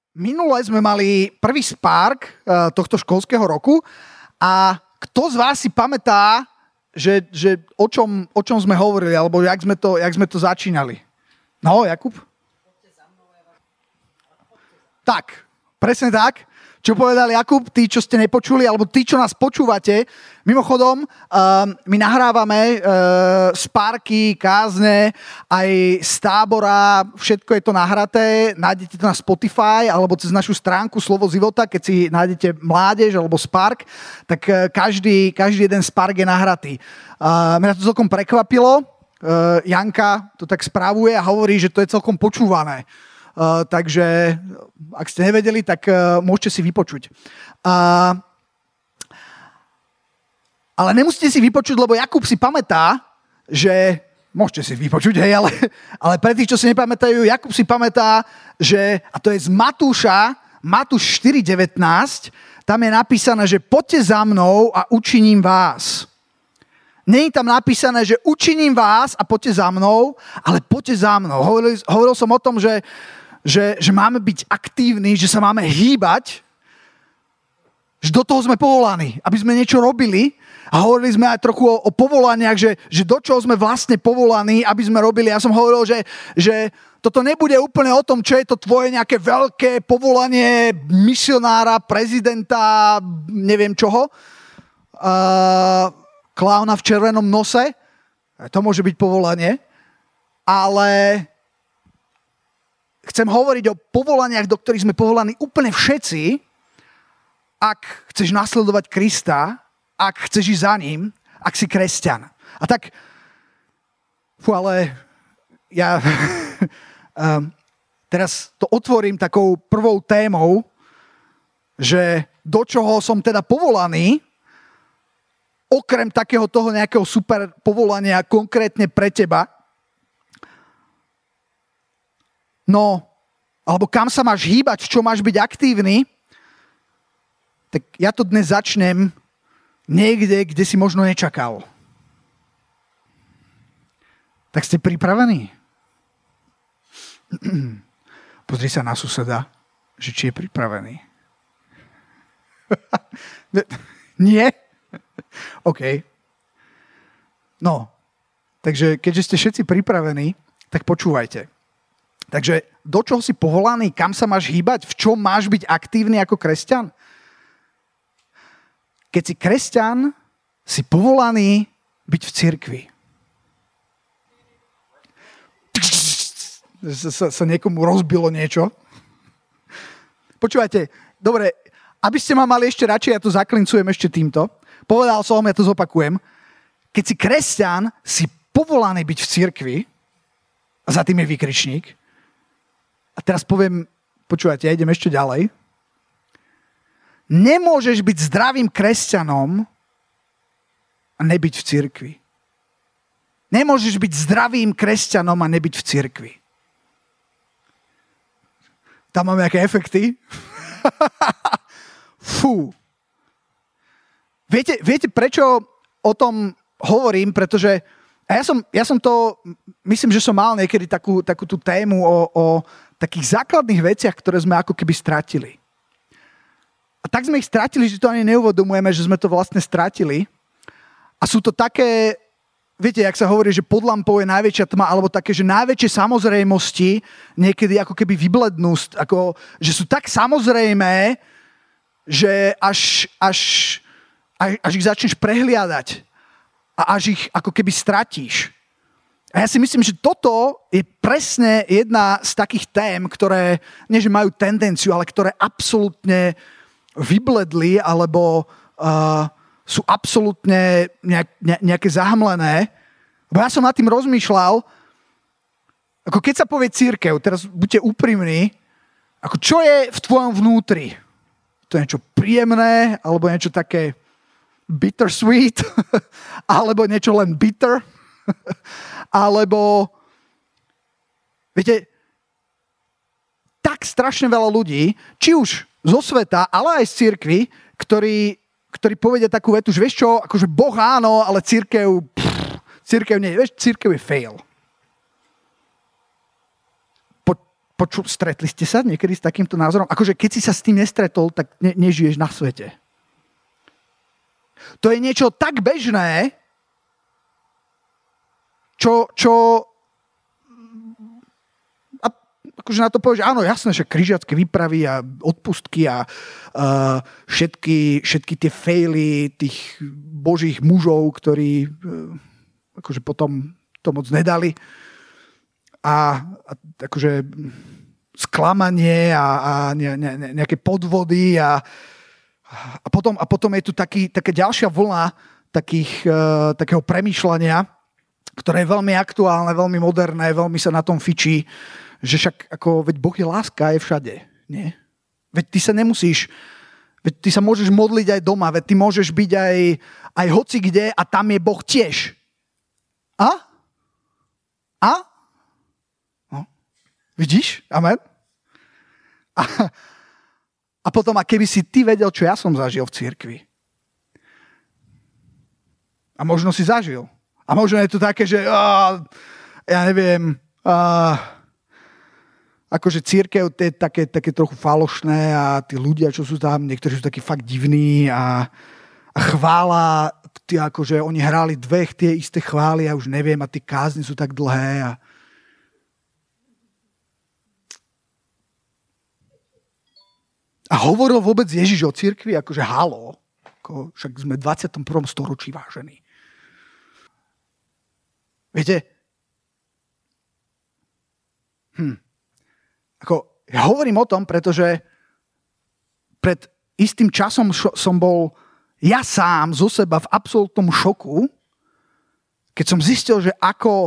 Minule sme mali prvý Spark tohto školského roku a kto z vás si pamätá, že o čom sme hovorili, alebo jak sme to začínali? No, Jakub? Tak, presne tak. Čo povedal Jakub, tí, čo ste nepočuli, alebo tí, čo nás počúvate. Mimochodom, my nahrávame Sparky, kázne, aj z tábora, všetko je to nahraté, nájdete to na Spotify, alebo cez našu stránku Slovo života, keď si nájdete Mládež, alebo Spark, tak každý jeden Spark je nahratý. Mňa to celkom prekvapilo, Janka to tak správuje a hovorí, že to je celkom počúvané. Takže ak ste nevedeli, tak môžete si vypočuť. Ale nemusíte si vypočuť, lebo Jakub si pamätá, že... Môžete si vypočuť, hej, ale pre tých, čo si nepamätajú, Jakub si pamätá, že... A to je z Matúša, Matúš 4.19, tam je napísané, že poďte za mnou a učiním vás. Nie je tam napísané, že učiním vás a poďte za mnou, ale poďte za mnou. Hovoril som o tom, že máme byť aktívni, že sa máme hýbať, že do toho sme povolaní, aby sme niečo robili. A hovorili sme aj trochu o povolaniach, že do čoho sme vlastne povolaní, aby sme robili. Ja som hovoril, že toto nebude úplne o tom, čo je to tvoje nejaké veľké povolanie misionára, prezidenta, neviem čoho. Klauna v červenom nose. To môže byť povolanie. Ale chcem hovoriť o povolaniach, do ktorých sme povolaní úplne všetci. Ak chceš nasledovať Krista, ak chceš ísť za ním, ak si kresťan. A tak, ale ja teraz to otvorím takou prvou témou, že do čoho som teda povolaný, okrem takého toho nejakého super povolania konkrétne pre teba. No, alebo kam sa máš hýbať, v čom máš byť aktívny, tak ja to dnes začnem niekde, kde si možno nečakal. Tak ste pripravení? Pozri sa na suseda, že či je pripravený. Nie? OK. No, takže keďže ste všetci pripravení, tak počúvajte. Takže do čoho si povolaný, kam sa máš hýbať, v čom máš byť aktívny ako kresťan? Keď si kresťan, si povolaný byť v cirkvi. Sa niekomu rozbilo niečo. Počúvajte, dobre, aby ste ma mali ešte radšej, ja to zaklincujem ešte týmto. Povedal som, ja to zopakujem. Keď si kresťan, si povolaný byť v cirkvi, a za tým je výkričník. A teraz poviem, počúvajte, ja idem ešte ďalej. Nemôžeš byť zdravým kresťanom a nebyť v cirkvi. Nemôžeš byť zdravým kresťanom a nebyť v cirkvi. Tam mám nejaké efekty. Fú. Viete, prečo o tom hovorím? Pretože ja som to, myslím, že som mal niekedy takú tú tému o takých základných veciach, ktoré sme ako keby stratili. A tak sme ich stratili, že to ani neuvedomujeme, že sme to vlastne stratili. A sú to také, viete, jak sa hovorí, že pod lampou je najväčšia tma, alebo také, že najväčšie samozrejmosti niekedy ako keby vyblednú, ako, že sú tak samozrejmé, že až ich začneš prehliadať a až ich ako keby stratíš. A ja si myslím, že toto je presne jedna z takých tém, ktoré, nie že majú tendenciu, ale ktoré absolútne vybledli, alebo sú absolútne nejaké zahmlené. Bo ja som nad tým rozmýšľal, ako keď sa povie cirkev, teraz buďte úprimní, ako čo je v tvojom vnútri? To je niečo príjemné, alebo niečo také bittersweet, alebo niečo len bitter, alebo viete, tak strašne veľa ľudí, či už zo sveta, ale aj z cirkvi, ktorí povedia takú vetu, že vieš čo, akože Boh áno, ale cirkev nie, vieš, cirkev je fail. Stretli ste sa niekedy s takýmto názorom? Akože keď si sa s tým nestretol, tak nežiješ na svete. To je niečo tak bežné, čo akože na to povieš, áno, jasné, že križiacké výpravy a odpustky a všetky tie faily tých božích mužov, ktorí akože potom to moc nedali a akože sklamanie a nejaké podvody a potom je tu taká ďalšia vlna takého premýšľania, ktoré je veľmi aktuálne, veľmi moderné, veľmi sa na tom fičí, že však ako, veď Boh je láska, je všade, nie? Veď ty sa nemusíš, veď ty sa môžeš modliť aj doma, veď ty môžeš byť aj hoci kde a tam je Boh tiež. A? No. Vidíš? Amen? A potom, a keby si ty vedel, čo ja som zažil v cirkvi. A možno si zažil. A možno je to také, že ja neviem, akože cirkev je také trochu falošné a tí ľudia, čo sú tam, niektorí sú takí fakt divní a chvála, akože oni hrali tie isté chvály a už neviem a tie kázne sú tak dlhé a hovoril vôbec Ježiš o cirkvi, akože halo, však sme v 21. storočí, vážení. Viete, ako ja hovorím o tom, pretože pred istým časom som bol ja sám zo seba v absolútnom šoku, keď som zistil, že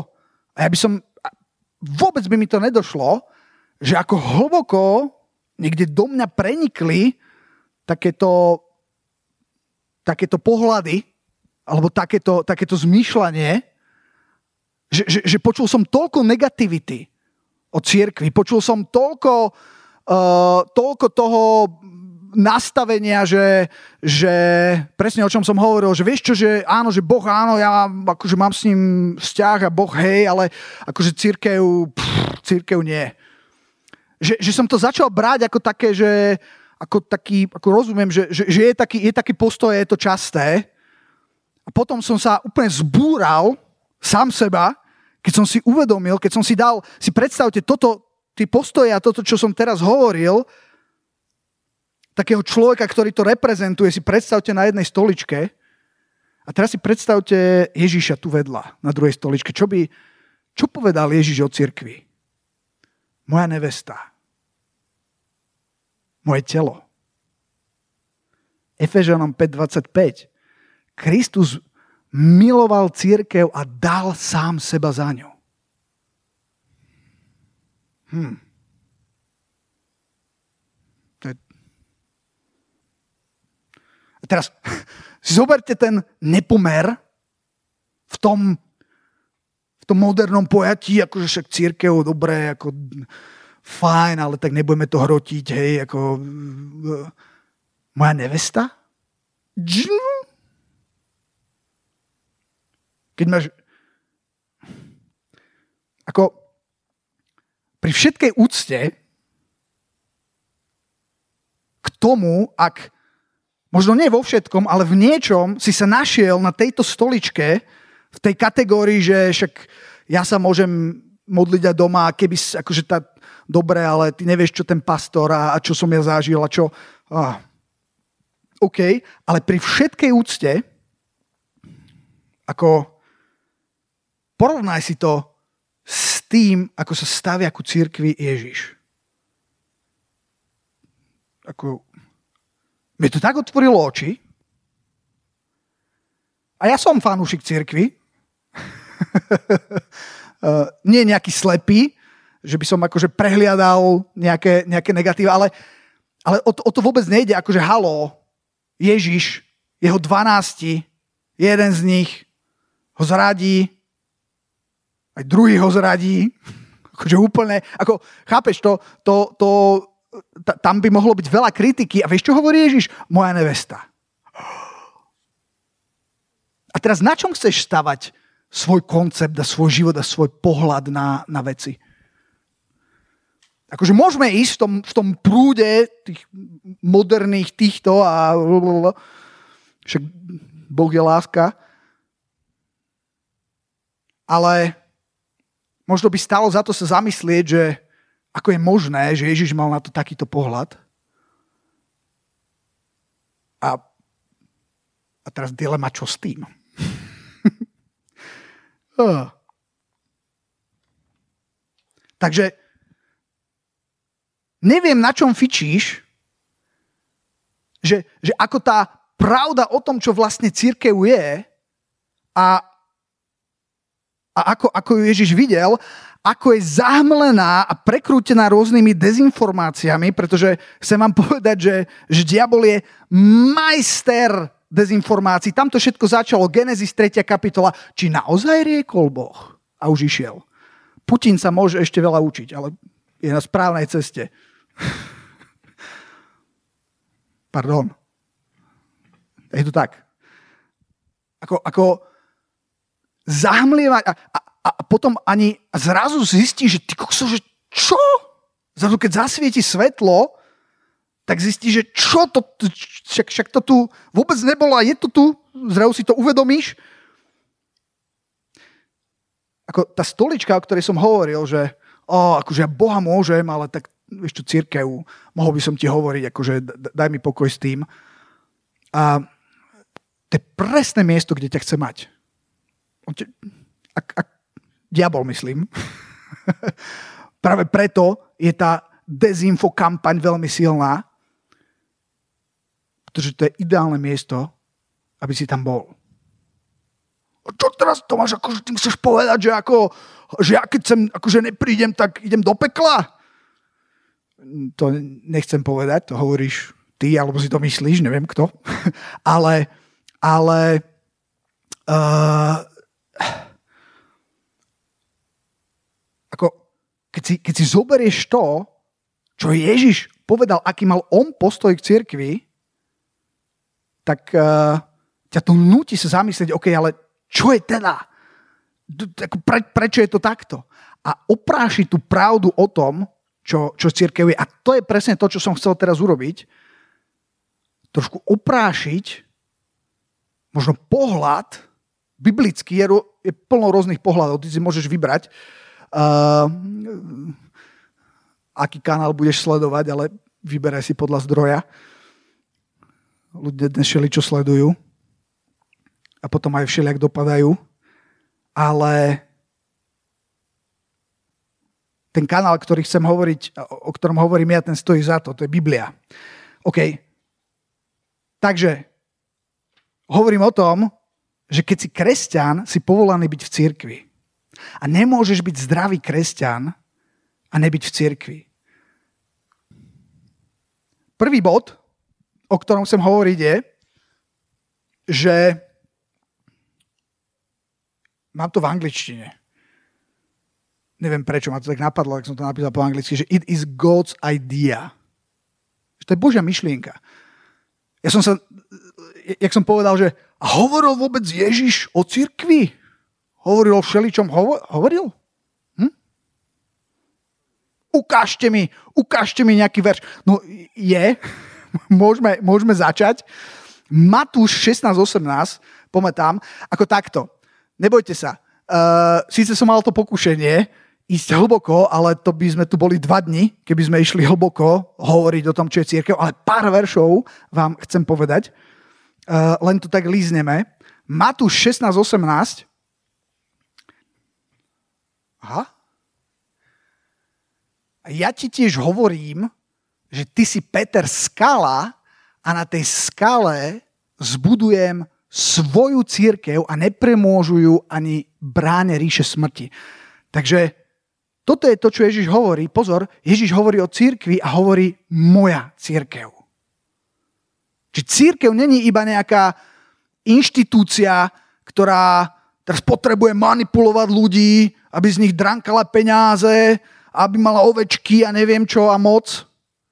vôbec by mi to nedošlo, že ako hlboko niekde do mňa prenikli takéto pohľady alebo takéto zmýšľanie, že počul som toľko negativity o cirkvi. Počul som toľko toho nastavenia, že presne o čom som hovoril, že vieš čo, že áno, že Boh áno, ja akože mám s ním vzťah a Boh hej, ale akože cirkev nie. Že som to začal brať ako také, že ako rozumiem, že je taký postoj, je to časté. A potom som sa úplne zbúral sám seba, keď som si uvedomil, keď som si dal, si predstavte tie postoje a toto, čo som teraz hovoril, takého človeka, ktorý to reprezentuje, si predstavte na jednej stoličke a teraz si predstavte Ježiša tu vedľa, na druhej stoličke. Čo povedal Ježiš o cirkvi? Moja nevesta. Moje telo. Efežanom 5.25. Kristus miloval cirkev a dal sám seba za ňu. A teraz si zoberte ten nepomer v tom modernom pojatí, akože však cirkev, dobre, ako fajn, ale tak nebudeme to hrotiť, hej, ako moja nevesta? Keď máš ako pri všetkej úcte k tomu, ak možno nie vo všetkom, ale v niečom si sa našiel na tejto stoličke v tej kategórii, že však ja sa môžem modliť aj doma, keby akože dobre, ale ty nevieš, čo ten pastor a čo som ja zažil a čo... OK, ale pri všetkej úcte ako porovnaj si to s tým, ako sa stavia ku cirkvi Ježiš. Mne to tak otvorilo oči. A ja som fanúšik cirkvi. Nie nejaký slepý, že by som akože prehliadal nejaké negatíva, ale o to vôbec nejde, akože haló, Ježiš, jeho 12, jeden z nich ho zradí, aj druhý ho zradí, akože úplne, ako, chápeš, tam by mohlo byť veľa kritiky. A vieš, čo hovorí Ježiš? Moja nevesta. A teraz na čom chceš stavať svoj koncept a svoj život a svoj pohľad na veci? Akože môžeme ísť v tom prúde tých moderných týchto a však Boh je láska. Ale možno by stalo za to sa zamyslieť, že ako je možné, že Ježiš mal na to takýto pohľad. A teraz dilema, čo s tým? Takže neviem, na čom fičíš, že ako tá pravda o tom, čo vlastne cirkev je a ako ju Ježiš videl, ako je zahmlená a prekrútená rôznymi dezinformáciami, pretože chcem vám povedať, že diabol je majster dezinformácií. Tam to všetko začalo. Genesis 3. kapitola. Či naozaj riekol Boh? A už išiel. Putin sa môže ešte veľa učiť, ale je na správnej ceste. Pardon. Je to tak. Ako zahmlievať a potom ani zrazu zistí, že ty kokso, že čo? Zrazu keď zasvieti svetlo, tak zistí, že čo to, však to tu vôbec nebolo a je to tu, zrazu si to uvedomíš. Ako tá stolička, o ktorej som hovoril, že akože ja Boha môžem, ale tak vieš čo, cirkev, mohol by som ti hovoriť, akože daj mi pokoj s tým. A to je presné miesto, kde ťa chce mať. Diabol, myslím. Práve preto je tá dezinfo kampaň veľmi silná, pretože to je ideálne miesto, aby si tam bol. Čo teraz, Tomáš, akože ty chceš povedať, že ja keď sem akože neprídem, tak idem do pekla? To nechcem povedať, to hovoríš ty, alebo si to myslíš, neviem kto. ale ako, keď si zoberieš to, čo Ježiš povedal, aký mal on postoj k cirkvi, tak ťa to núti sa zamyslieť, OK, ale čo je teda? Prečo je to takto? A oprášiť tú pravdu o tom, čo cirkev je. A to je presne to, čo som chcel teraz urobiť. Trošku oprášiť možno pohľad biblický, je plno rôznych pohľadov, ty si môžeš vybrať, aký kanál budeš sledovať, ale vyberaj si podľa zdroja. Ľudia dnes všeličo sledujú a potom aj všelijak dopadajú, ale ten kanál, ktorý chcem hovoriť, o ktorom hovorím ja, ten stojí za to je Biblia. OK. Takže hovorím o tom, že keď si kresťan, si povolaný byť v cirkvi. A nemôžeš byť zdravý kresťan a nebyť v cirkvi. Prvý bod, o ktorom chcem hovoriť, je, že mám to v angličtine. Neviem prečo, ma to tak napadlo, ak som to napísal po anglicky, že it is God's idea. Že to je Božia myšlienka. Ja som sa, jak som povedal, že hovoril vôbec Ježiš o cirkvi? Hovoril o všeličom? Hovoril? Ukážte mi nejaký verš. No je, môžeme začať. Matúš 16:18, pamätám, ako takto. Nebojte sa. Síce som mal to pokušenie ísť hlboko, ale to by sme tu boli 2 dni, keby sme išli hlboko hovoriť o tom, čo je cirkev, ale pár veršov vám chcem povedať. Len to tak lízneme. Matúš 16:18. Aha. A ja ti tiež hovorím, že ty si Peter skala a na tej skale zbudujem svoju cirkev a nepremôžu ju ani bráne ríše smrti. Takže toto je to, čo Ježiš hovorí. Pozor, Ježiš hovorí o cirkvi a hovorí moja cirkev. Čiže cirkev není iba nejaká inštitúcia, ktorá teraz potrebuje manipulovať ľudí, aby z nich drankala peniaze, aby mala ovečky a neviem čo a moc.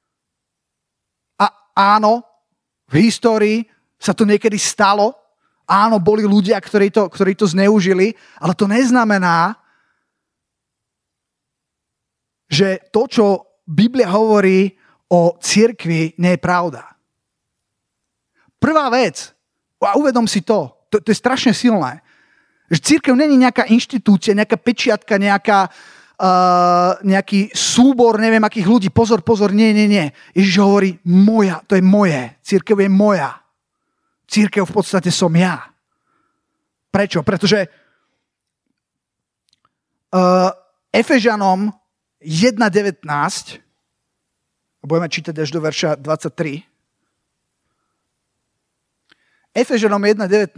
A áno, v histórii sa to niekedy stalo. Áno, boli ľudia, ktorí to zneužili, ale to neznamená, že to, čo Biblia hovorí o cirkvi, nie je pravda. Prvá vec, a uvedom si to je strašne silné, že cirkev není nejaká inštitúcia, nejaká pečiatka, nejaký súbor, neviem akých ľudí. Pozor, nie. Ježiš hovorí, to je moje. Cirkev je moja. Cirkev v podstate som ja. Prečo? Pretože Efežanom 1.19, budeme čítať až do verša 23, Efežanom 1.19,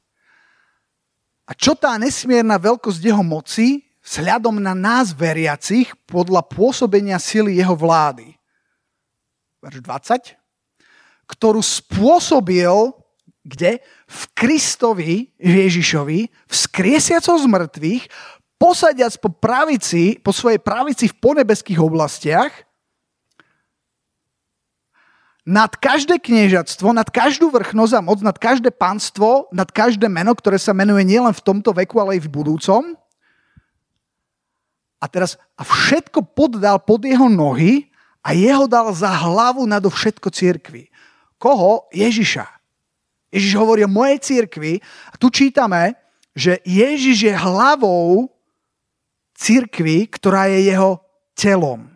a čo tá nesmierna veľkosť jeho moci vzhľadom na nás veriacich podľa pôsobenia sily jeho vlády. Verš 20. Ktorú spôsobil, kde? V Kristovi, Ježišovi, vzkriesiac ho z mŕtvych, posadiac po svojej pravici v ponebeských oblastiach, nad každé kniežatstvo, nad každú vrchnosť a moc, nad každé panstvo, nad každé meno, ktoré sa menuje nielen v tomto veku, ale aj v budúcom. A všetko poddal pod jeho nohy a jeho dal za hlavu nado všetko cirkvi. Koho? Ježiša. Ježiš hovorí o mojej cirkvi a tu čítame, že Ježiš je hlavou cirkvi, ktorá je jeho telom.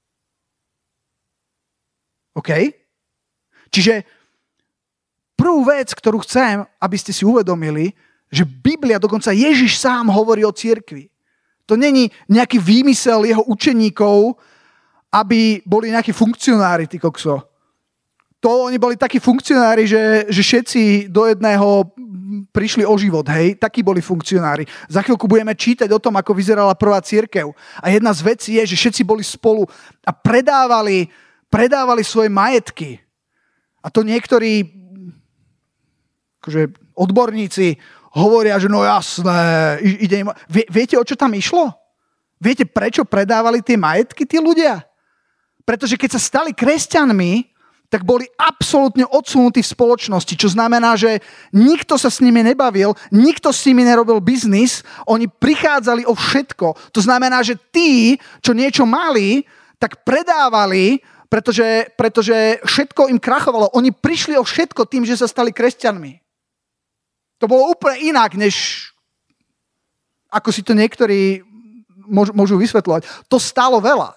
OK? Čiže prvú vec, ktorú chcem, aby ste si uvedomili, že Biblia, dokonca Ježiš sám hovorí o cirkvi. To není nejaký výmysel jeho učeníkov, aby boli nejakí funkcionári, ty kokso. To oni boli takí funkcionári, že všetci do jedného prišli o život, hej? Takí boli funkcionári. Za chvíľku budeme čítať o tom, ako vyzerala prvá cirkev. A jedna z vecí je, že všetci boli spolu a predávali svoje majetky. A to niektorí odborníci hovoria, že no jasné, viete, o čo tam išlo? Viete, prečo predávali tie majetky tí ľudia? Pretože keď sa stali kresťanmi, tak boli absolútne odsunutí v spoločnosti, čo znamená, že nikto sa s nimi nebavil, nikto s nimi nerobil biznis, oni prichádzali o všetko. To znamená, že tí, čo niečo mali, tak predávali, pretože všetko im krachovalo. Oni prišli o všetko tým, že sa stali kresťanmi. To bolo úplne inak, než ako si to niektorí môžu vysvetľovať. To stálo veľa.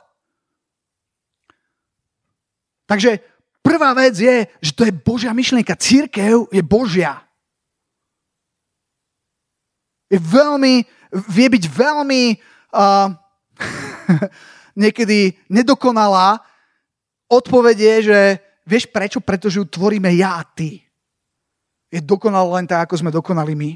Takže prvá vec je, že to je Božia myšlienka. Cirkev je Božia. Vie byť veľmi niekedy nedokonalá. Odpoveď je, že vieš prečo? Pretože ju tvoríme ja a ty. Je dokonalá len tak, ako sme dokonali my.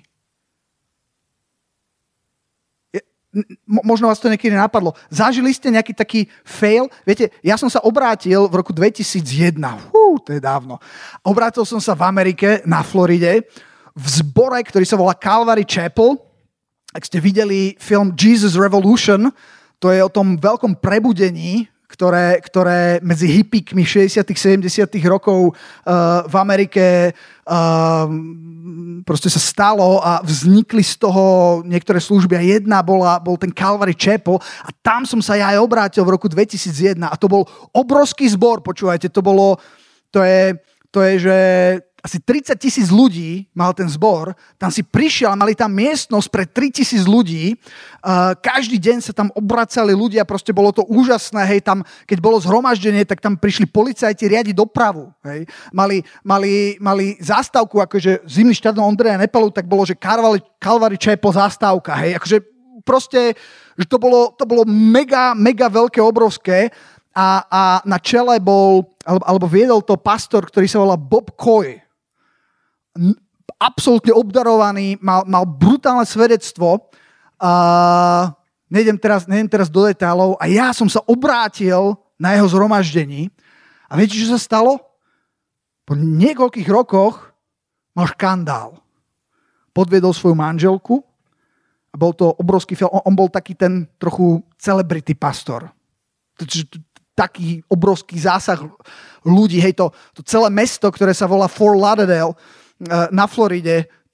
Možno vás to niekedy napadlo. Zažili ste nejaký taký fail? Viete, ja som sa obrátil v roku 2001. To je dávno. Obrátil som sa v Amerike, na Floride, v zbore, ktorý sa volá Calvary Chapel. Ak ste videli film Jesus Revolution, to je o tom veľkom prebudení, ktoré medzi hippíkmi 60. 70. rokov v Amerike proste sa stalo a vznikli z toho niektoré služby a jedna bol ten Calvary Chapel a tam som sa ja aj obrátil v roku 2001 a to bol obrovský zbor, počúvajte, to je, že asi 30,000 ľudí mal ten zbor, tam si prišiel, mali tam miestnosť pre 3,000 ľudí, každý deň sa tam obracali ľudia, proste bolo to úžasné, hej, tam, keď bolo zhromaždenie, tak tam prišli policajti riadiť dopravu, hej, mali zástavku, akože zimný štadión Ondreja Nepalu, tak bolo, že Calvary Chapel zástavka, hej, akože proste, že to bolo mega, mega veľké, obrovské a na čele bol, alebo viedol to pastor, ktorý sa volá Bob Coy. Absolútne obdarovaný, mal brutálne svedectvo. Nejdem teraz do detailov a ja som sa obrátil na jeho zhromaždení a viete, čo sa stalo? Po niekoľkých rokoch mal škandál. Podviedol svoju manželku a bol to obrovský film. On bol taký ten trochu celebrity pastor. Taký obrovský zásah ľudí. Hej, to celé mesto, ktoré sa volá Fort Lauderdale na Floride,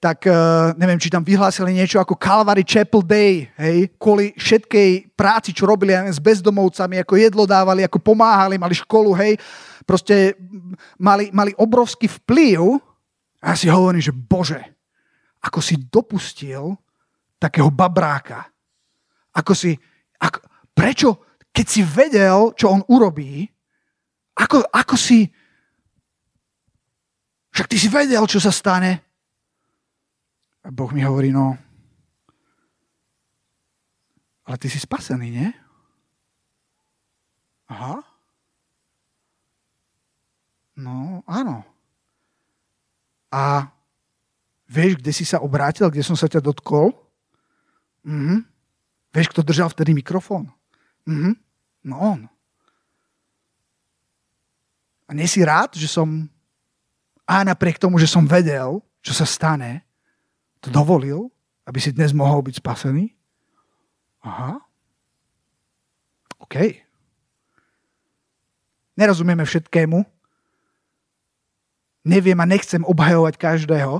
tak neviem, či tam vyhlásili niečo ako Calvary Chapel Day, hej, kvôli všetkej práci, čo robili s bezdomovcami, ako jedlo dávali, ako pomáhali, mali školu, hej, proste mali obrovský vplyv. A ja si hovorím, že Bože, ako si dopustil takého babráka. Prečo, keď si vedel, čo on urobí, ako si... Však ty si vedel, čo sa stane. A Boh mi hovorí, no, ale ty si spasený, nie? Aha. No, áno. A vieš, kde si sa obrátil, kde som sa ťa dotkol? Vieš, kto držal vtedy mikrofón? No on. A nie si rád, že som, a napriek tomu, že som vedel, čo sa stane, to dovolil, aby si dnes mohol byť spasený? Aha. OK. Nerozumieme všetkému. Neviem a nechcem obhajovať každého.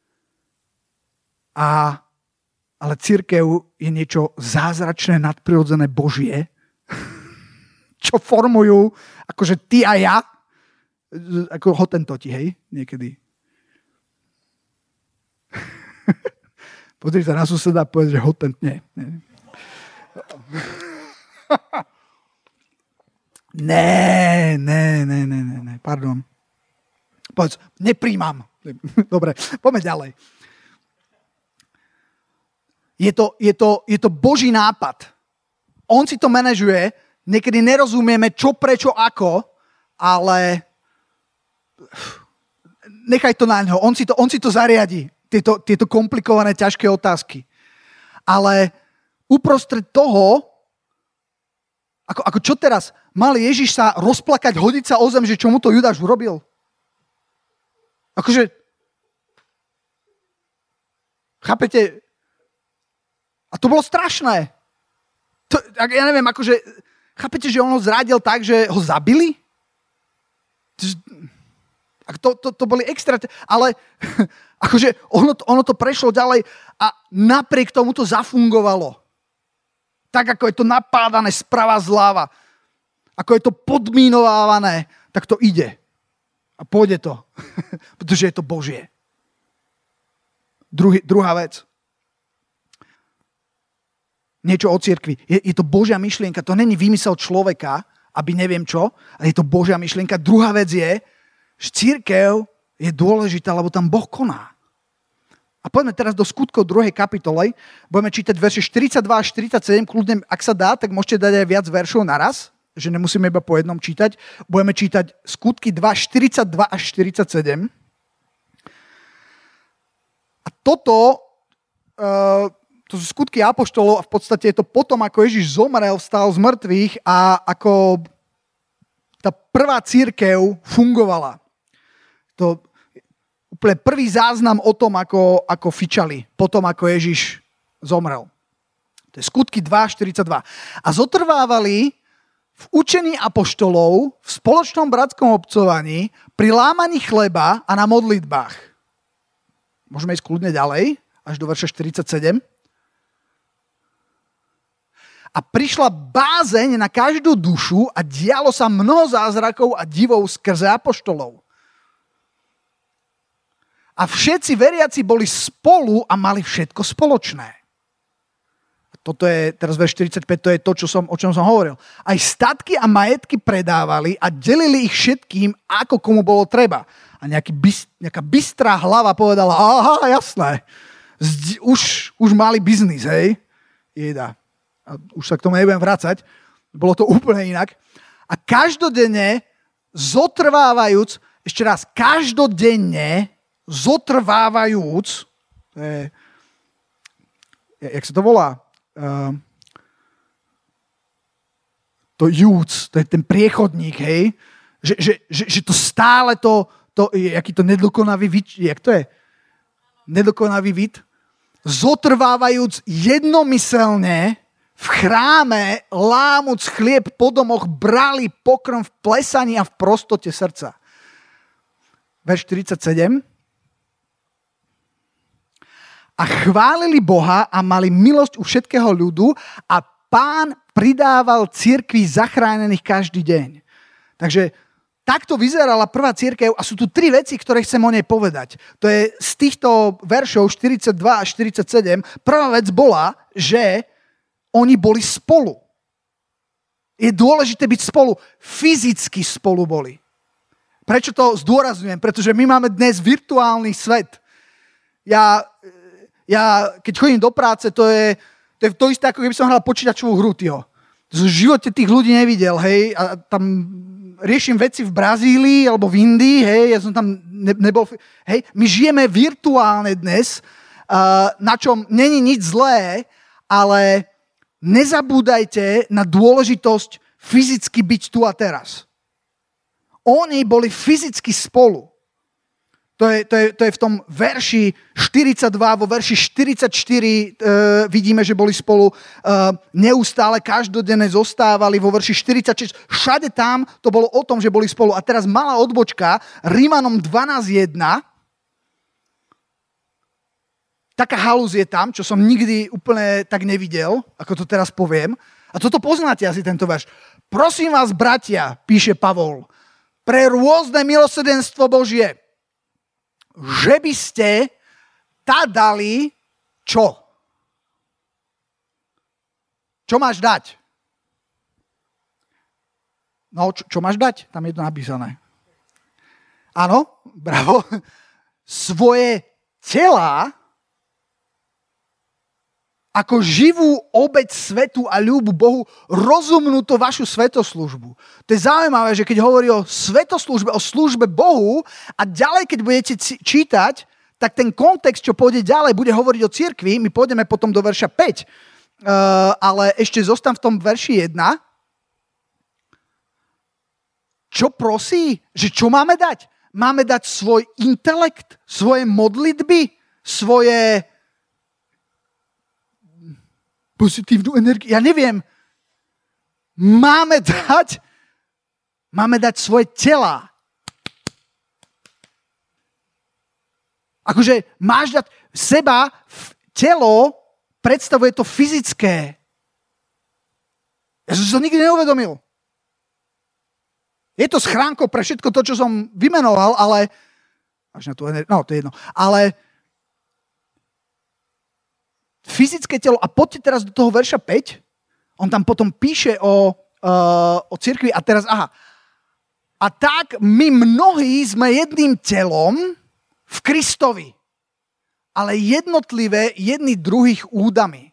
Ale cirkev je niečo zázračné, nadprirodzené Božie, čo formujú akože ty a ja, ako hotentoti, hej, niekedy. Pozri sa na suseda a povedz, že hotent nie. Ne, pardon. Povedz, nepríjmam. Dobre, poďme ďalej. Je to Boží nápad. On si to manažuje, niekedy nerozumieme čo, prečo, ako, ale nechaj to na ňo. On si to zariadi. Tieto komplikované, ťažké otázky. Ale uprostred toho, ako čo teraz? Mal Ježiš sa rozplakať, hodiť sa o zem, že čo mu to Judáš urobil? Akože, chápete? A to bolo strašné. Ja neviem, akože, chápete, že on ho zradil tak, že ho zabili? To boli extra, ale akože ono to prešlo ďalej a napriek tomu to zafungovalo. Tak, ako je to napádané sprava zľava, ako je to podmínovávané, tak to ide. A pôjde to, pretože je to Božie. Druhá vec. Niečo o cirkvi. Je to Božia myšlienka, to není výmysel človeka, aby neviem čo, ale je to Božia myšlienka. Druhá vec je, že cirkev je dôležitá, lebo tam Boh koná. A poďme teraz do Skutkov 2. kapitole. Budeme čítať verše 42 až 47. Kľudne, ak sa dá, tak môžete dať aj viac veršov naraz, že nemusíme iba po jednom čítať. Budeme čítať Skutky 2, 42 až 47. A toto, to sú skutky apoštolov a v podstate je to potom, ako Ježiš zomrel, vstal z mŕtvych a ako tá prvá cirkev fungovala. To úplne prvý záznam o tom, ako fičali, potom ako Ježiš zomrel. To je Skutky 2.42. A zotrvávali v učení apoštolov, v spoločnom bratskom obcovaní, pri lámaní chleba a na modlitbách. Môžeme ísť kľudne ďalej, až do verša 47. A prišla bázeň na každú dušu a dialo sa mnoho zázrakov a divov skrze apoštolov. A všetci veriaci boli spolu a mali všetko spoločné. Toto je, teraz verš 45, to je to, o čom som hovoril. Aj statky a majetky predávali a delili ich všetkým, ako komu bolo treba. A nejaká bystrá hlava povedala, aha, jasné, už mali biznis, hej? Jeda. A už sa k tomu nebudem vracať. Bolo to úplne inak. A každodenne zotrvávajúc, ešte raz, každodenne zotrvávajúc, to je, jak sa to volá? To júc, to je ten priechodník, hej? Že to stále jaký to nedokonavý vid, jak to je? Nedokonavý vid. Zotrvávajúc jednomyselne v chráme, lámuc chlieb po domoch, brali pokrm v plesaní a v prostote srdca. Verš 47. a chválili Boha a mali milosť u všetkého ľudu a Pán pridával cirkvi zachránených každý deň. Takže takto vyzerala prvá cirkev a sú tu 3 veci, ktoré chcem o nej povedať. To je z týchto veršov 42 a 47. Prvá vec bola, že oni boli spolu. Je dôležité byť spolu. Fyzicky spolu boli. Prečo to zdôrazňujem? Pretože my máme dnes virtuálny svet. Ja keď chodím do práce, to je to isté, ako keby som hral počítačovú hru, tyho. V živote tých ľudí nevidel, hej, a tam riešim veci v Brazílii alebo v Indii, hej, ja som tam nebol, hej, my žijeme virtuálne dnes, na čom není nič zlé, ale nezabúdajte na dôležitosť fyzicky byť tu a teraz. Oni boli fyzicky spolu. To je v tom verši 42, vo verši 44 vidíme, že boli spolu neustále, každodenne zostávali, vo verši 46, všade tam to bolo o tom, že boli spolu. A teraz malá odbočka, Rímanom 12.1, taká halúz je tam, čo som nikdy úplne tak nevidel, ako to teraz poviem. A toto poznáte asi tento verš. Prosím vás, bratia, píše Pavol, pre rôzne milosrdenstvo Božie, že by ste dali čo? Čo máš dať? No, čo máš dať? Tam je to napísané. Áno, bravo. Svoje tela ako živú obeť svetu a ľúbu Bohu, rozumnú to vašu svetoslužbu. To je zaujímavé, že keď hovorí o svetoslužbe, o službe Bohu a ďalej, keď budete čítať, tak ten kontext, čo pôjde ďalej, bude hovoriť o cirkvi. My pôjdeme potom do verša 5, ale ešte zostan v tom verši 1. Čo prosí? Že čo máme dať? Máme dať svoj intelekt, svoje modlitby, svoje pozitívnu energiu. Ja neviem. Máme dať svoje tela. Akože máš dať seba, telo predstavuje to fyzické. Ja som si to nikdy neuvedomil. Je to schránko pre všetko to, čo som vymenoval, ale až na tú no, to je jedno. Ale fyzické telo, a poďte teraz do toho verša 5, on tam potom píše o cirkvi a teraz, a tak my mnohí sme jedným telom v Kristovi, ale jednotlivé jedni druhých údami.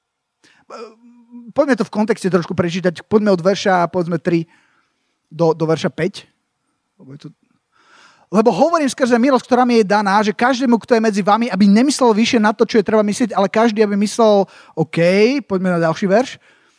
Poďme to v kontexte trošku prečítať, poďme od verša, povedzme 3 do verša 5. Lebo hovorím skrze milosť, ktorá mi je daná, že každému, kto je medzi vami, aby nemyslel vyššie na to, čo je treba myslieť, ale každý, aby myslel, OK, poďme na ďalší verš.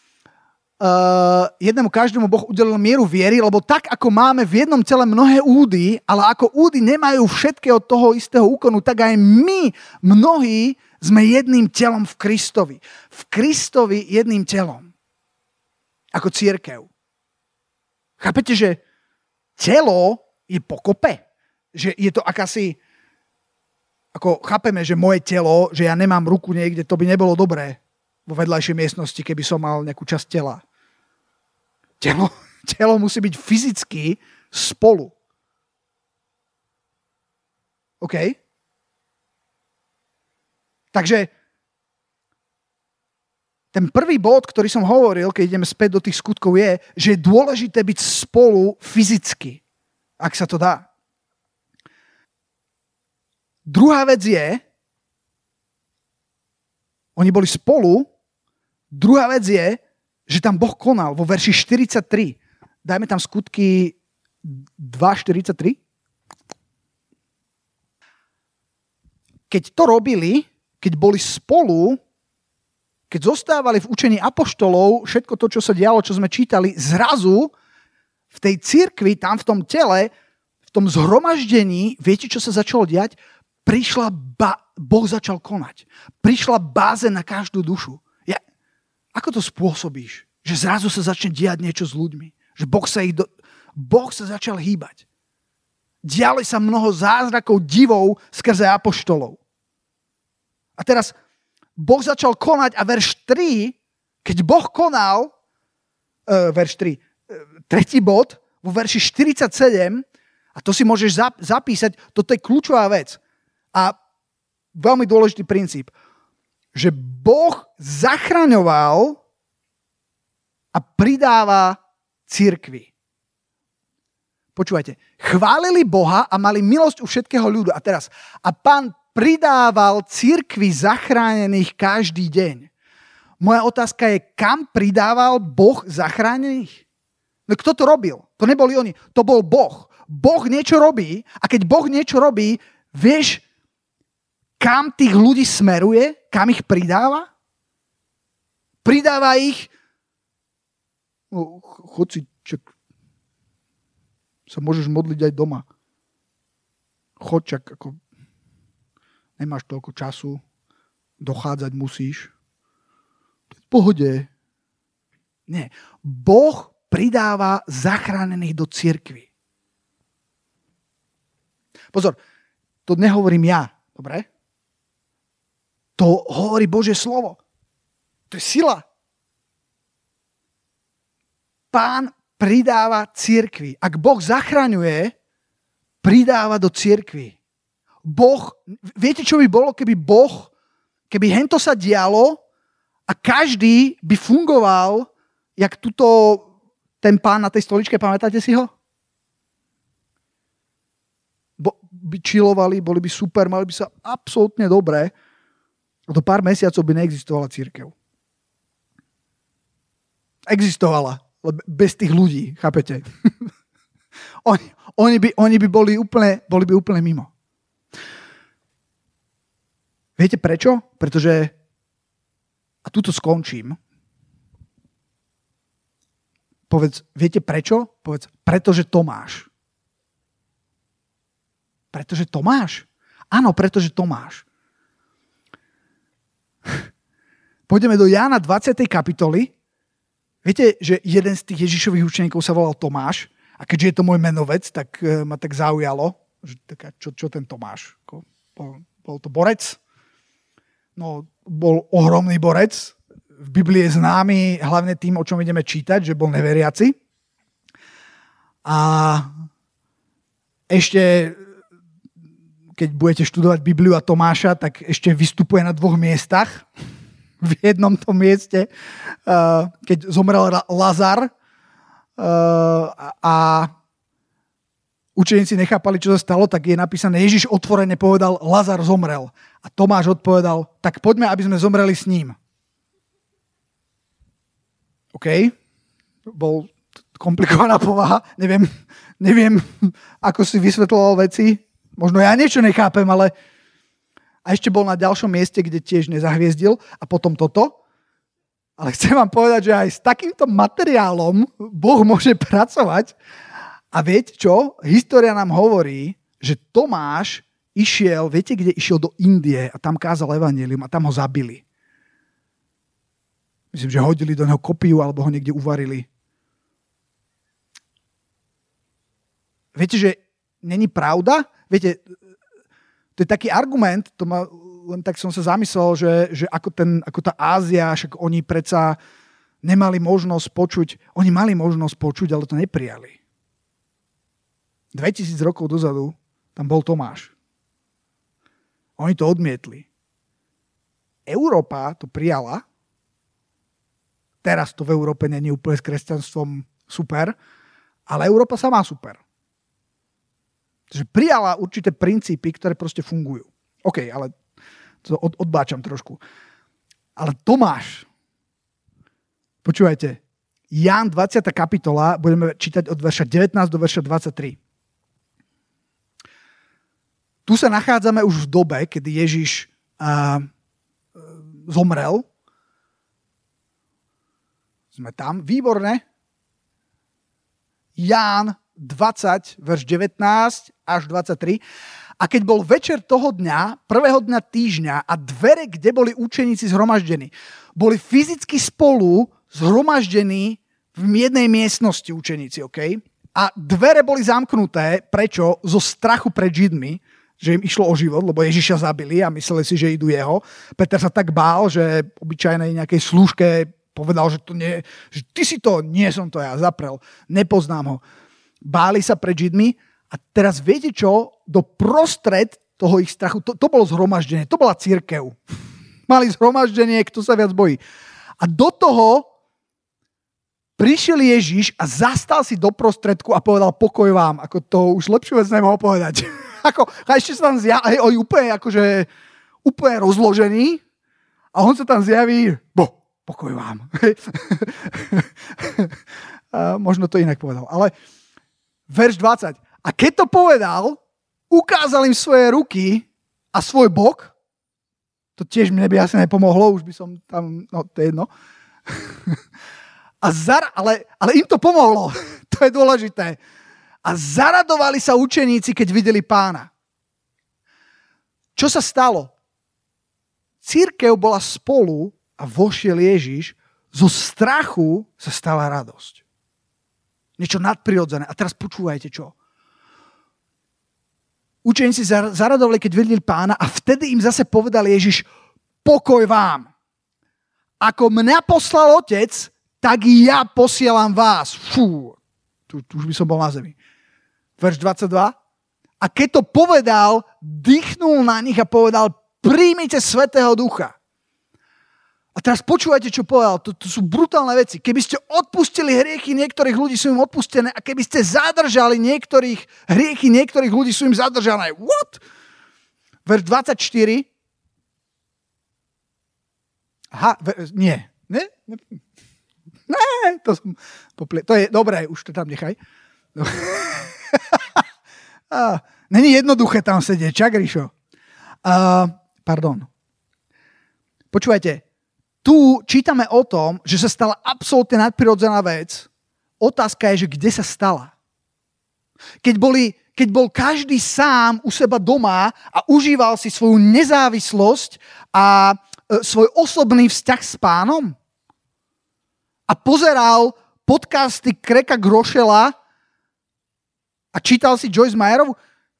Jednému každému Boh udelil mieru viery, lebo tak, ako máme v jednom tele mnohé údy, ale ako údy nemajú všetky od toho istého úkonu, tak aj my, mnohí, sme jedným telom v Kristovi. V Kristovi jedným telom. Ako cirkev. Chápete, že telo je pokope? Že je to akási, ako chápeme, že moje telo, že ja nemám ruku niekde, to by nebolo dobré vo vedľajšej miestnosti, keby som mal nejakú časť tela. Telo musí byť fyzicky spolu. OK? Takže ten prvý bod, ktorý som hovoril, keď ideme späť do tých skutkov, je, že je dôležité byť spolu fyzicky, ak sa to dá. Druhá vec je, oni boli spolu, druhá vec je, že tam Boh konal vo verši 43. Dajme tam skutky 2.43. Keď to robili, keď boli spolu, keď zostávali v učení apoštolov, všetko to, čo sa dialo, čo sme čítali, zrazu v tej cirkvi, tam v tom tele, v tom zhromaždení, viete, čo sa začalo diať? Boh začal konať. Prišla bázeň na každú dušu. Ako to spôsobíš? Že zrazu sa začne diať niečo s ľuďmi. Že Boh sa začal hýbať. Diali sa mnoho zázrakov, divov skrze apoštolov. A teraz Boh začal konať a verš 3, keď Boh konal, verš 3, tretí bod, vo verši 47, a to si môžeš zapísať, toto je kľúčová vec. A veľmi dôležitý princíp, že Boh zachraňoval a pridáva cirkvi. Počúvajte, chválili Boha a mali milosť u všetkého ľudu. A teraz, a Pán pridával cirkvi zachránených každý deň. Moja otázka je, kam pridával Boh zachránených? No kto to robil? To neboli oni, to bol Boh. Boh niečo robí a keď Boh niečo robí, vieš, kam tých ľudí smeruje? Kam ich pridáva? Pridáva ich, chod si, sa môžeš modliť aj doma. Chodčak, ako nemáš toľko času, dochádzať musíš. To je v pohode. Nie. Boh pridáva zachránených do cirkvi. Pozor, to nehovorím ja, dobre? To hovorí Božie slovo. To je sila. Pán pridáva cirkvi. Ak Boh zachraňuje, pridáva do cirkvi. Boh, viete, čo by bolo, keby hento sa dialo a každý by fungoval, jak ten pán na tej stoličke, pamätáte si ho? By chillovali, boli by super, mali by sa absolútne dobré. Do pár mesiacov by neexistovala cirkev. Existovala, ale bez tých ľudí, chápete? oni by boli úplne mimo. Viete prečo? Pretože, a tuto skončím, povedz, viete prečo? Povedz, pretože Tomáš. Pretože Tomáš? Áno, pretože Tomáš. Pôjdeme do Jána 20. kapitoly. Viete, že jeden z tých Ježišových učeníkov sa volal Tomáš a keďže je to môj menovec, tak ma tak zaujalo, že čo ten Tomáš? Bol to borec? No, bol ohromný borec. V Biblii je známy hlavne tým, o čom ideme čítať, že bol neveriaci. A ešte keď budete študovať Bibliu a Tomáša, tak ešte vystupuje na 2 miestach. V jednom tom mieste, keď zomrel Lazar a učeníci nechápali, čo sa stalo, tak je napísané, Ježiš otvorene povedal, Lazar zomrel. A Tomáš odpovedal, tak poďme, aby sme zomreli s ním. OK? Bol komplikovaná povaha. Neviem, ako si vysvetľoval veci. Možno ja niečo nechápem, ale a ešte bol na ďalšom mieste, kde tiež nezahviezdil a potom toto. Ale chcem vám povedať, že aj s takýmto materiálom Boh môže pracovať. A viete čo? História nám hovorí, že Tomáš išiel, viete, kde išiel do Indie a tam kázal evanjelium a tam ho zabili. Myslím, že hodili do neho kopiu alebo ho niekde uvarili. Viete, že není pravda? Viete, to je taký argument, len tak som sa zamyslel, že ako tá Ázia, však oni predsa nemali možnosť počuť, oni mali možnosť počuť, ale to neprijali. 2000 rokov dozadu tam bol Tomáš. Oni to odmietli. Európa to prijala. Teraz to v Európe nie je úplne s kresťanstvom super, ale Európa sa má super. Takže prijala určité princípy, ktoré proste fungujú. OK, ale to odbáčam trošku. Ale Tomáš, počúvajte, Ján 20. kapitola, budeme čítať od verša 19 do verša 23. Tu sa nachádzame už v dobe, kedy Ježiš zomrel. Sme tam, výborné. Ján 20, verš 19 až 23. A keď bol večer toho dňa, prvého dňa týždňa a dvere, kde boli učeníci zhromaždení, boli fyzicky spolu zhromaždení v jednej miestnosti učeníci, OK? A dvere boli zamknuté, prečo? Zo strachu pred Židmi, že im išlo o život, lebo Ježiša zabili a mysleli si, že idú jeho. Peter sa tak bál, že obyčajnej nejakej slúžke povedal, že to nie, že ty si to, nie som to ja, zaprel, nepoznám ho. Báli sa pred Židmi a teraz viete čo? Do prostred toho ich strachu, to bolo zhromaždenie, to bola cirkev. Mali zhromaždenie, kto sa viac bojí. A do toho prišiel Ježiš a zastal si do prostredku a povedal pokoj vám. Ako to už lepšiu vec nemohol povedať. A ešte sa tam zjaví, úplne rozložený a on sa tam zjaví, pokoj vám. Možno to inak povedal. Ale verš 20. A keď to povedal, ukázal im svoje ruky a svoj bok. To tiež mne by asi nepomohlo, už by som tam, to je jedno. Ale im to pomohlo. To je dôležité. A zaradovali sa učeníci, keď videli Pána. Čo sa stalo? Cirkev bola spolu a vošiel Ježiš, zo strachu sa stala radosť. Niečo nadprirodzené. A teraz počúvajte čo. Učeníci zaradovali, keď videli Pána a vtedy im zase povedal Ježiš, pokoj vám. Ako mňa poslal Otec, tak i ja posielam vás. Fú, tu už by som bol na zemi. Verš 22. A keď to povedal, dýchnul na nich a povedal, príjmite Svätého Ducha. A teraz počúvajte, čo povedal. To sú brutálne veci. Keby ste odpustili hriechy niektorých ľudí, sú im odpustené. A keby ste zadržali hriechy niektorých ľudí, sú im zadržané. What? Verš 24. Nie, to som to je dobré, už to tam nechaj. Není jednoduché tam sedieť, čak, Ríšo? Pardon. Počúvajte, tu čítame o tom, že sa stala absolútne nadprirodzená vec. Otázka je, že kde sa stala. Keď bol každý sám u seba doma a užíval si svoju nezávislosť a svoj osobný vzťah s Pánom a pozeral podcasty Craiga Groeschela a čítal si Joyce Meyerovu,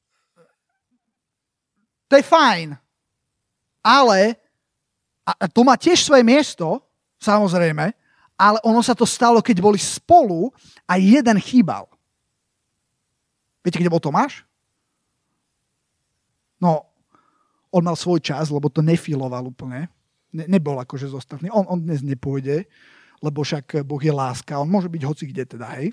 to je fajn. Ale a to má tiež svoje miesto, samozrejme, ale ono sa to stalo, keď boli spolu a jeden chýbal. Viete, kde bol Tomáš? No, on mal svoj čas, lebo to nefiloval úplne. Nebol akože zostatný. On dnes nepôjde, lebo však Boh je láska. On môže byť hoci kde teda, hej.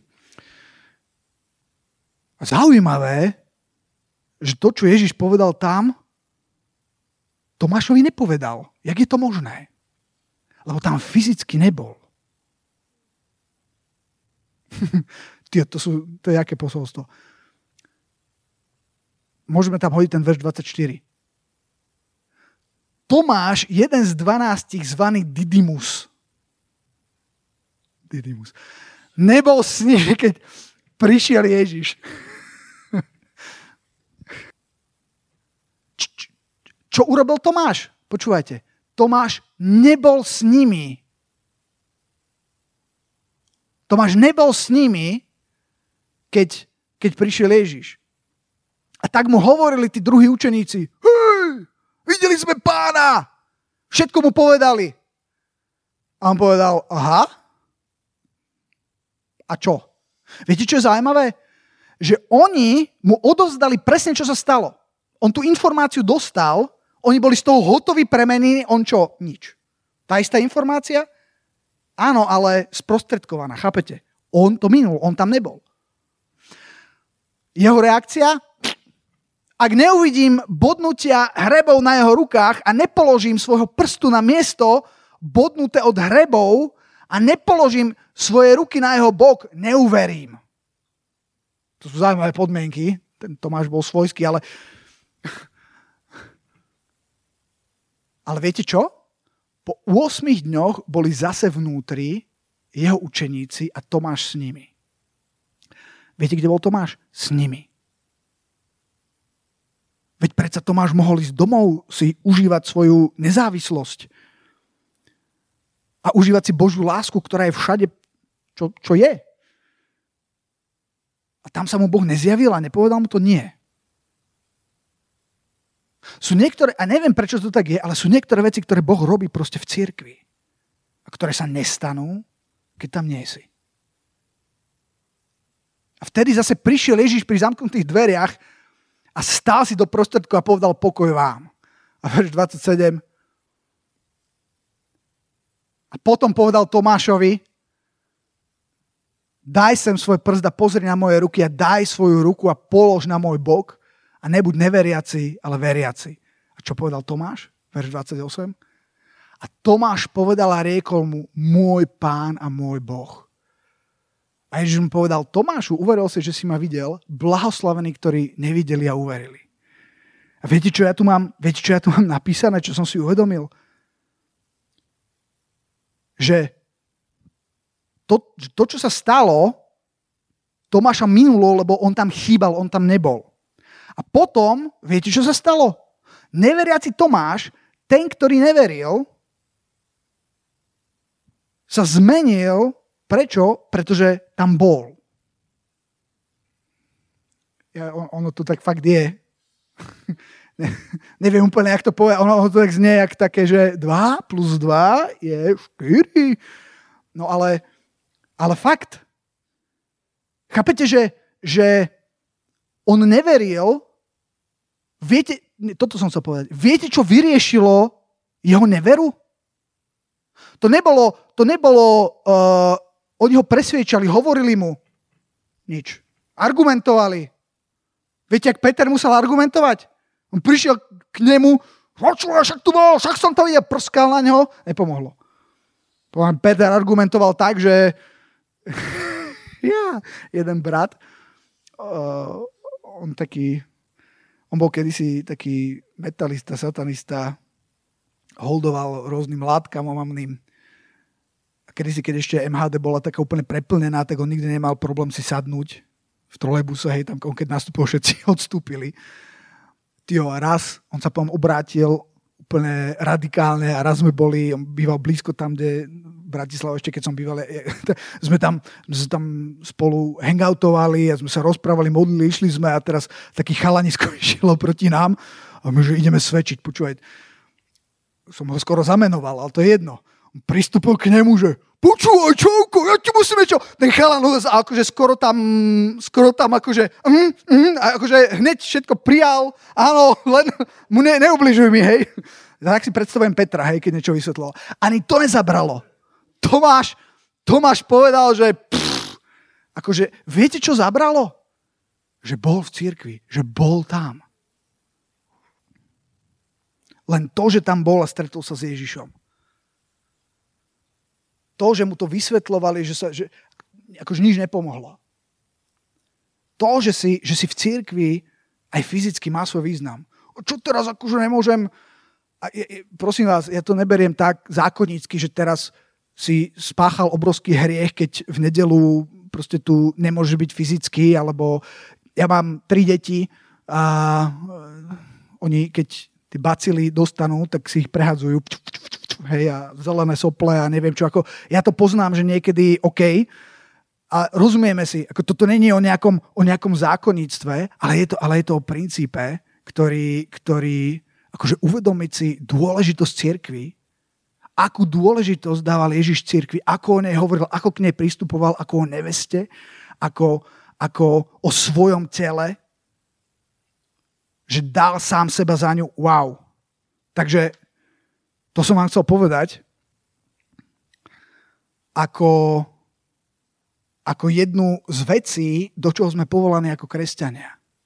A zaujímavé, že to, čo Ježiš povedal tam, Tomášovi nepovedal. Jak je to možné? Lebo tam fyzicky nebol. To je aké posolstvo. Môžeme tam hodiť ten verš 24. Tomáš, jeden z 12, zvaný Didymus, nebol s ním, keď prišiel Ježiš. Čo urobil Tomáš? Počúvajte. Tomáš nebol s nimi. Tomáš nebol s nimi, keď prišiel Ježiš. A tak mu hovorili tí druhí učeníci, hej, videli sme Pána. Všetko mu povedali. A on povedal, aha. A čo? Viete, čo je zaujímavé? Že oni mu odovzdali presne, čo sa stalo. On tú informáciu dostal, oni boli z toho hotoví premenení, on čo? Nič. Tá istá informácia? Áno, ale sprostredkovaná, chápete? On to minul, on tam nebol. Jeho reakcia? Ak neuvidím bodnutia hrebov na jeho rukách a nepoložím svojho prstu na miesto bodnuté od hrebov a nepoložím svoje ruky na jeho bok, neuverím. To sú zaujímavé podmienky. Ten Tomáš bol svojský, ale viete čo? Po 8 dňoch boli zase vnútri jeho učeníci a Tomáš s nimi. Viete, kde bol Tomáš? S nimi. Veď predsa Tomáš mohol ísť domov si užívať svoju nezávislosť a užívať si Božiu lásku, ktorá je všade, čo je. A tam sa mu Boh nezjavil a nepovedal mu to? Nie. Sú niektoré, a neviem prečo to tak je, ale sú niektoré veci, ktoré Boh robí proste v cirkvi. A ktoré sa nestanú, keď tam nie si. A vtedy zase prišiel Ježiš pri zamknutých dveriach a stál si do prostredku a povedal pokoj vám. A verš 27. A potom povedal Tomášovi, daj sem svoj prst a pozri na moje ruky a daj svoju ruku a polož na môj bok a nebuď neveriaci, ale veriaci. A čo povedal Tomáš? Verš 28. A Tomáš povedal a riekol mu, môj Pán a môj Boh. A Ježiš mu povedal, Tomášu, uveril si, že si ma videl, blahoslavení, ktorí nevideli a uverili. A viete, čo ja tu mám napísané, čo som si uvedomil? Že to, čo sa stalo, Tomáša minulo, lebo on tam chýbal, on tam nebol. A potom, viete, čo sa stalo? Neveriaci Tomáš, ten, ktorý neveril, sa zmenil. Prečo? Pretože tam bol. Ono to tak fakt je. Neviem úplne, jak to povie. Ono to tak znie, jak také, že 2 plus 2 je 4. No ale fakt. Chápete, že on neveril. Viete, toto som chcel povedať. Viete, čo vyriešilo jeho neveru? To nebolo oni ho presviečali, hovorili mu nič. Argumentovali. Viete, jak Peter musel argumentovať? On prišiel k nemu, však tu bol, však som to videl, prskal na ňo. Nepomohlo. Peter argumentoval tak, že jeden brat, on bol kedysi taký metalista, satanista, holdoval rôznym látkam omamným. Kedysi, keď ešte MHD bola taká úplne preplnená, tak on nikdy nemal problém si sadnúť v trolejbuse, hej, tam keď nastúpil, všetci odstúpili. A raz, on sa potom obrátil úplne radikálne a raz sme boli, on býval blízko tam, kde v Bratislave ešte, keď som býval, sme tam spolu hangoutovali a sme sa rozprávali, modlili, išli sme a teraz taký chalanisko išiel proti nám a my, že ideme svedčiť, počúvať. Som ho skoro zamenoval, ale to je jedno. Pristúpil k nemu, že počúvaj, čauko, ja ti musím niečo. Ten chalan akože skoro tam akože, a akože hneď všetko prijal, áno, len mu neubližuj mi, hej. Tak si predstavujem Petra, hej, keď niečo vysvetloval. Ani to nezabralo. Tomáš povedal, že akože, viete, čo zabralo? Že bol v cirkvi, že bol tam. Len to, že tam bol a stretol sa s Ježišom. To, že mu to vysvetľovali, že akože nič nepomohlo. To, že si v cirkvi aj fyzicky má svoj význam. Čo teraz akože nemôžem... prosím vás, ja to neberiem tak zákonnícky, že teraz si spáchal obrovský hriech, keď v nedeľu proste tu nemôže byť fyzicky, alebo ja mám 3 deti a oni, keď tie bacily dostanú, tak si ich prehadzujú. Hej, a zelené sople a neviem čo. Ako, ja to poznám, že niekedy OK, a rozumieme si, ako toto není o nejakom zákonníctve, ale je to o princípe, ktorý akože uvedomiť si dôležitosť cirkvi, akú dôležitosť dával Ježiš cirkvi, ako o nej hovoril, ako k nej pristupoval, ako o neveste, ako o svojom tele, že dal sám seba za ňu. Wow. Takže to som vám chcel povedať ako jednu z vecí, do čoho sme povolaní ako kresťania.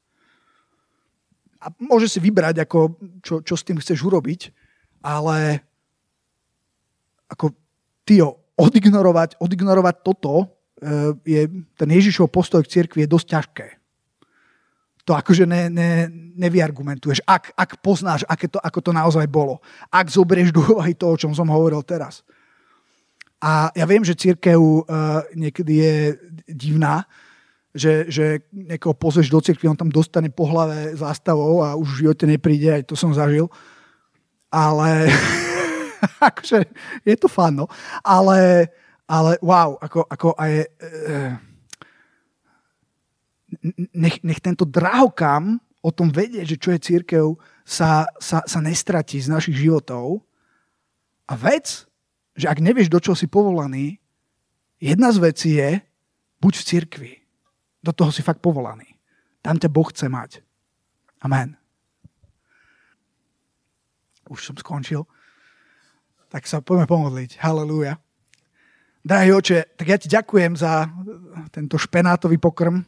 A môže si vybrať, ako, čo s tým chceš urobiť, ale ako odignorovať toto, ten Ježišov postoj k cirkvi je dosť ťažké. To akože nevyargumentuješ, ak poznáš, ako to naozaj bolo. Ak zoberieš do úvahy to, o čom som hovoril teraz. A ja viem, že cirkev niekedy je divná, že niekoho pozveš do cirkvi, on tam dostane po hlave zástavou a už v živote nepríde, aj to som zažil. Ale akože je to fun, no. Ale wow, ako aj... Nech tento drahokam o tom vedieť, že čo je cirkev, sa nestratí z našich životov. A vec, že ak nevieš, do čoho si povolaný, jedna z vecí je, buď v cirkvi. Do toho si fakt povolaný. Tam ťa Boh chce mať. Amen. Už som skončil. Tak sa poďme pomodliť. Halelúja. Drahý oče, tak ja ti ďakujem za tento špenátový pokrm,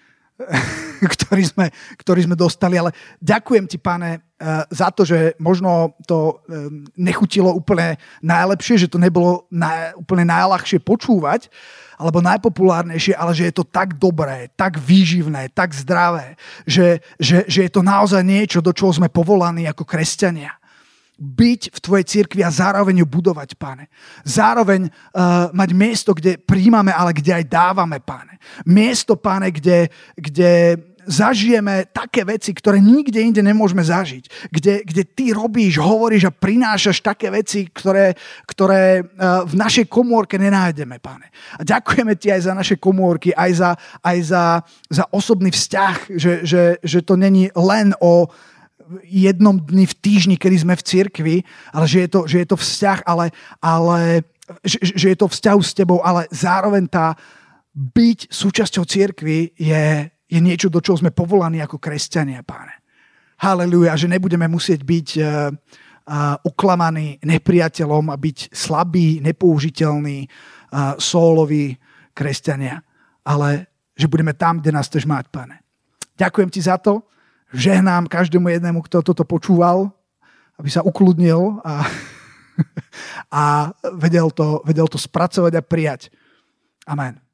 ktorý sme dostali, ale ďakujem ti, Pane, za to, že možno to nechutilo úplne najlepšie, že to nebolo úplne najľahšie počúvať, alebo najpopulárnejšie, ale že je to tak dobré, tak výživné, tak zdravé, že je to naozaj niečo, do čoho sme povolaní ako kresťania. Byť v tvojej cirkvi a zároveň ju budovať, Pane. Zároveň mať miesto, kde príjmame, ale kde aj dávame, Pane. Miesto, Pane, kde zažijeme také veci, ktoré nikde inde nemôžeme zažiť. Kde ty robíš, hovoríš a prinášaš také veci, ktoré v našej komórke nenájdeme, Pane. A ďakujeme ti aj za naše komórky, aj za osobný vzťah, že to není len o jednom dni v týždni, kedy sme v cirkvi, ale že je to vzťah, že je to vzťah s tebou, ale zároveň byť súčasťou cirkvi je niečo, do čoho sme povolaní ako kresťania, Páne. Halelúja, že nebudeme musieť byť oklamaní nepriateľom a byť slabí, nepoužiteľní, sóloví kresťania, ale že budeme tam, kde nás chceš mať, Páne. Ďakujem ti za to. Žehnám každému jednému, kto toto počúval, aby sa ukludnil a vedel to spracovať a prijať. Amen.